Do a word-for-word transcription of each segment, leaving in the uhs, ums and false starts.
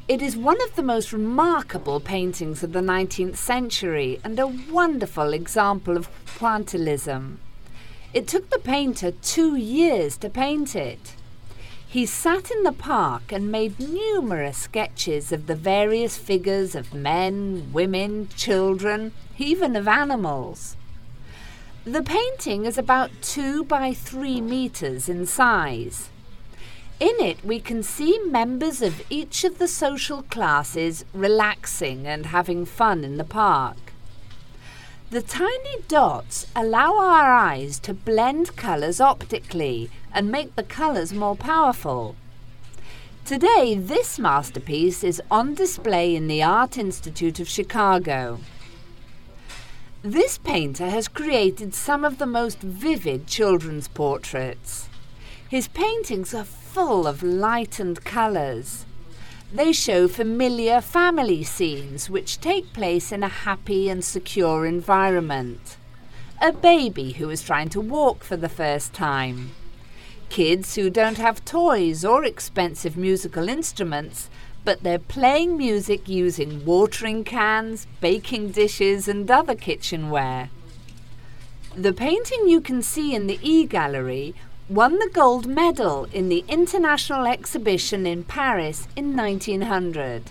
It is one of the most remarkable paintings of the nineteenth century and a wonderful example of pointillism. It took the painter two years to paint it. He sat in the park and made numerous sketches of the various figures of men, women, children, even of animals. The painting is about two by three meters in size. In it we can see members of each of the social classes relaxing and having fun in the park. The tiny dots allow our eyes to blend colours optically and make the colours more powerful. Today this masterpiece is on display in the Art Institute of Chicago. This painter has created some of the most vivid children's portraits. His paintings are full of light and colours. They show familiar family scenes which take place in a happy and secure environment. A baby who is trying to walk for the first time. Kids who don't have toys or expensive musical instruments, but they're playing music using watering cans, baking dishes and other kitchenware. The painting you can see in the E-Gallery won the gold medal in the International Exhibition in Paris in nineteen hundred.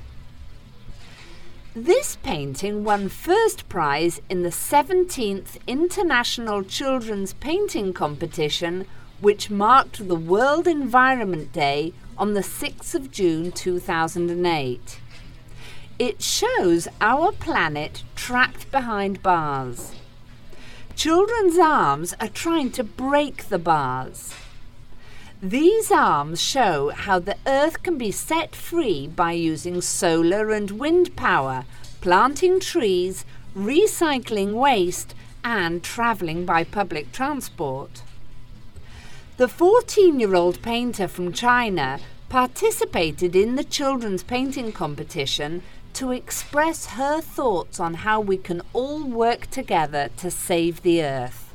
This painting won first prize in the seventeenth International Children's Painting Competition, which marked the World Environment Day on the sixth of June two thousand eight. It shows our planet trapped behind bars. Children's arms are trying to break the bars. These arms show how the Earth can be set free by using solar and wind power, planting trees, recycling waste, and travelling by public transport. The fourteen-year-old painter from China participated in the children's painting competition to express her thoughts on how we can all work together to save the Earth.